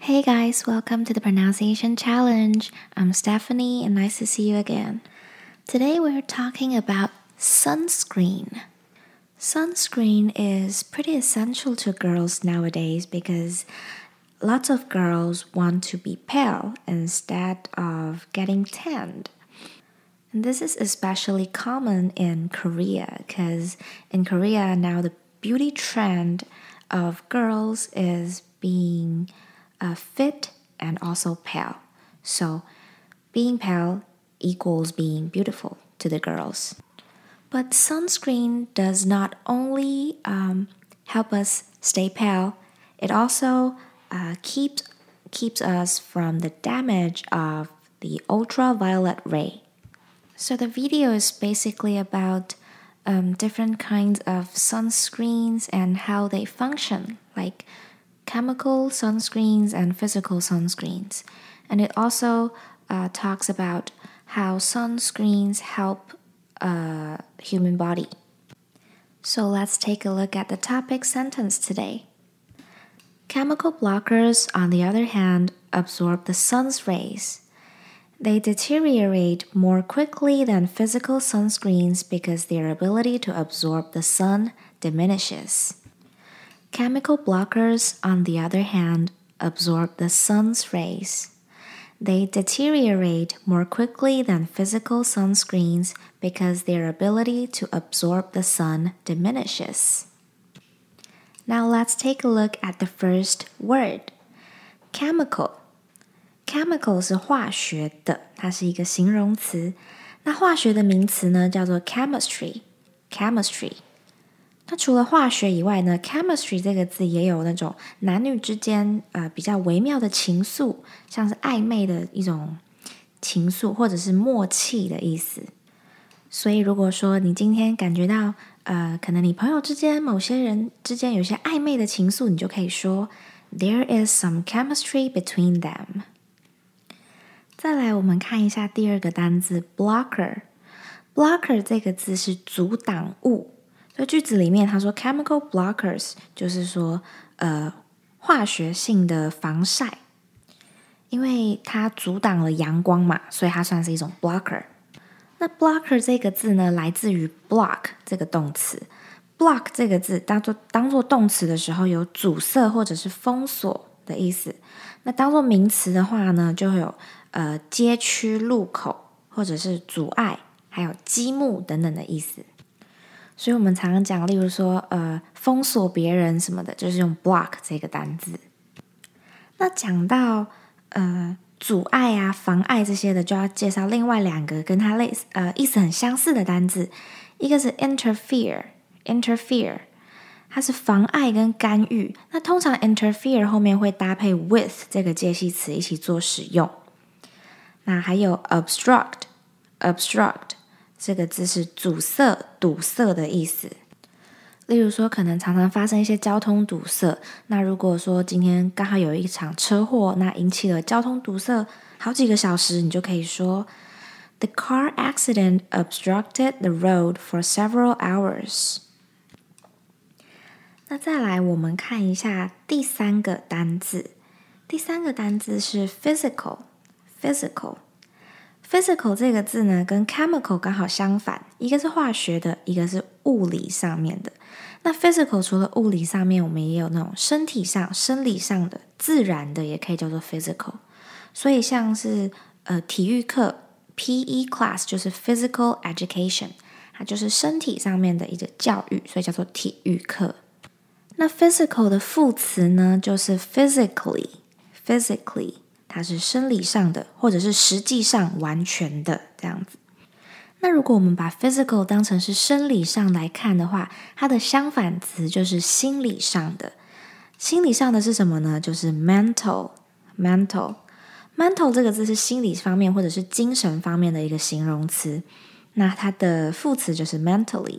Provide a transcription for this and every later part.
Hey guys, welcome to the pronunciation challenge. I'm Stephanie and nice to see you again. Today we're talking about sunscreen. Sunscreen is pretty essential to girls nowadays because lots of girls want to be pale instead of getting tanned. And this is especially common in Korea because in Korea now the beauty trend of girls is being fit and also pale. So being pale equals being beautiful to the girls. But sunscreen does not only help us stay pale, it also keeps us from the damage of the ultraviolet ray. So the video is basically about different kinds of sunscreens and how they function, like chemical sunscreens and physical sunscreens. And it also talks about how sunscreens help human body. So let's take a look at the topic sentence today. Chemical blockers, on the other hand, absorb the sun's rays. They deteriorate more quickly than physical sunscreens because their ability to absorb the sun diminishes. Chemical blockers, on the other hand, absorb the sun's rays. They deteriorate more quickly than physical sunscreens because their ability to absorb the sun diminishes. Now let's take a look at the first word, chemical.Chemical 是化学的，它是一个形容词。那化学的名词呢，叫做 chemistry。那除了化学以外呢 ，chemistry 这个字也有那种男女之间比较微妙的情愫，像是暧昧的一种情愫，或者是默契的意思。所以如果说你今天感觉到可能你朋友之间某些人之间有些暧昧的情愫，你就可以说 There is some chemistry between them。再来我们看一下第二个单字 blocker 这个字是阻挡物，所以句子里面他说 chemical blockers 就是说化学性的防晒，因为它阻挡了阳光嘛，所以它算是一种 blocker。那 blocker 这个字呢来自于 block 这个动词， block 这个字当作动词的时候有阻塞或者是封锁的意思，那当作名词的话呢就会有街区路口或者是阻碍还有积木等等的意思。所以我们常常讲例如说封锁别人什么的就是用 block 这个单字。那讲到阻碍啊妨碍这些的就要介绍另外两个跟它意思很相似的单字，一个是 interfere 它是妨碍跟干预，那通常 interfere 后面会搭配 with 这个介系词一起做使用。那还有 obstruct 这个字是阻塞堵塞的意思，例如说可能常常发生一些交通堵塞，那如果说今天刚好有一场车祸，那引起了交通堵塞好几个小时，你就可以说 The car accident obstructed the road for several hours。 那再来我们看一下第三个单字是 physical 这个字呢跟 chemical 刚好相反，一个是化学的，一个是物理上面的。那 physical 除了物理上面，我们也有那种身体上生理上的自然的也可以叫做 physical。 所以像是体育课 PE class 就是 physical education， 它就是身体上面的一个教育，所以叫做体育课。那 physical 的副词呢就是 physically，它是生理上的或者是实际上完全的这样子。那如果我们把 physical 当成是生理上来看的话，它的相反词就是心理上的。心理上的是什么呢？就是 mental 这个字是心理方面或者是精神方面的一个形容词，那它的副词就是 mentally。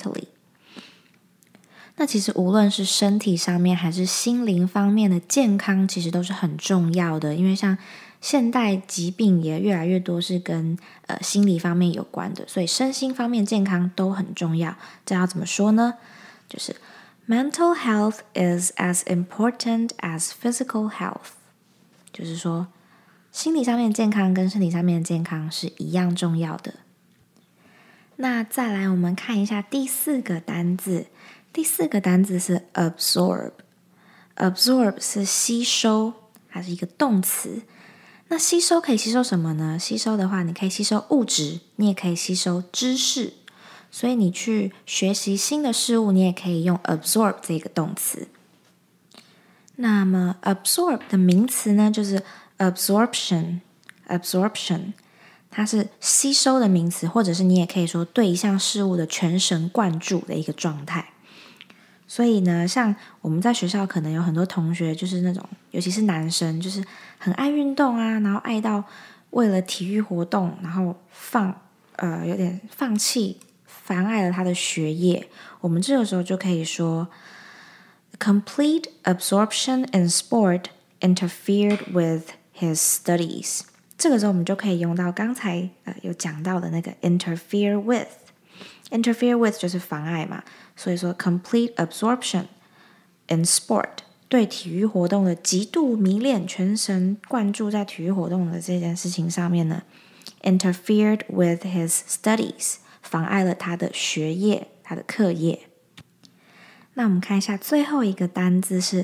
那其实无论是身体上面还是心灵方面的健康其实都是很重要的，因为像现代疾病也越来越多是跟心理方面有关的，所以身心方面健康都很重要。这要怎么说呢？就是 Mental health is as important as physical health. 就是说心理上面的健康跟身体上面的健康是一样重要的。那再来我们看一下第4个单字，第4个单字是 absorb。absorb 是吸收，它是一个动词。那吸收可以吸收什么呢？吸收的话，你可以吸收物质，你也可以吸收知识。所以你去学习新的事物，你也可以用 absorb 这个动词。那么 absorb 的名词呢，就是 absorption。absorption 它是吸收的名词，或者是你也可以说对一项事物的全神贯注的一个状态。所以呢，像我们在学校可能有很多同学就是那种，尤其是男生，就是很爱运动啊，然后爱到为了体育活动，然后有点放弃，妨碍了他的学业。我们这个时候就可以说 complete absorption in sport interfered with his studies。这个时候我们就可以用到刚才有讲到的那个 interfere with。interfere with 就是妨碍嘛，所以说 complete absorption in sport 对体育活动的极度迷恋，全神贯注在体育活动的这件事情上面呢 interfered with his studies 妨碍了他的学业，他的课业。那我们看一下最后一个单字是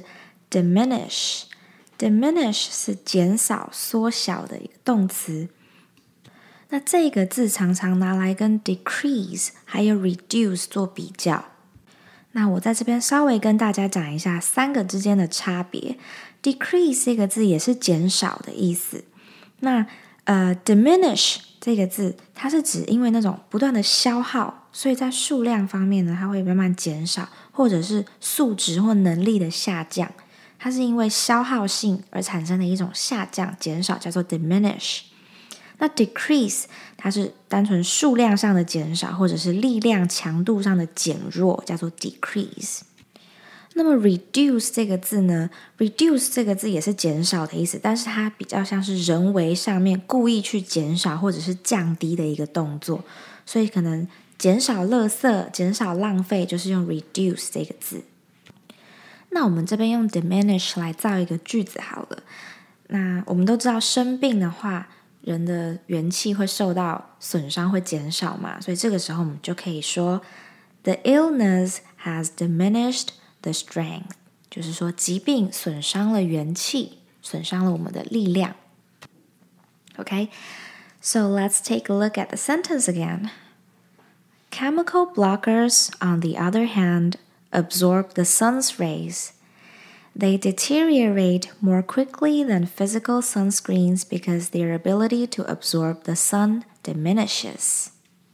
diminish。diminish 是减少缩小的一个动词。那这个字常常拿来跟 decrease 还有 reduce 做比较。那我在这边稍微跟大家讲一下3个之间的差别。decrease 这个字也是减少的意思。那diminish 这个字它是指因为那种不断的消耗，所以在数量方面呢，它会慢慢减少，或者是素质或能力的下降。它是因为消耗性而产生的一种下降、减少，叫做 diminish。那 decrease 它是单纯数量上的减少，或者是力量强度上的减弱，叫做 decrease。那么 reduce 这个字呢， reduce 这个字也是减少的意思，但是它比较像是人为上面故意去减少或者是降低的一个动作，所以可能减少垃圾、减少浪费，就是用 reduce 这个字。那我们这边用 diminish 来造一个句子好了。那我们都知道生病的话，人的元气会受到损伤，会减少嘛，所以这个时候我们就可以说 The illness has diminished the strength， 就是说疾病损伤了元气，损伤了我们的力量。Okay, so let's take a look at the sentence again. Chemical blockers, on the other hand, absorb the sun's rays. They deteriorate more quickly than physical sunscreens because their ability to absorb the sun diminishes.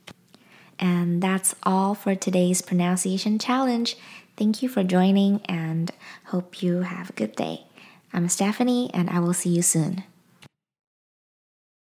And that's all for today's pronunciation challenge. Thank you for joining and hope you have a good day. I'm Stephanie and I will see you soon.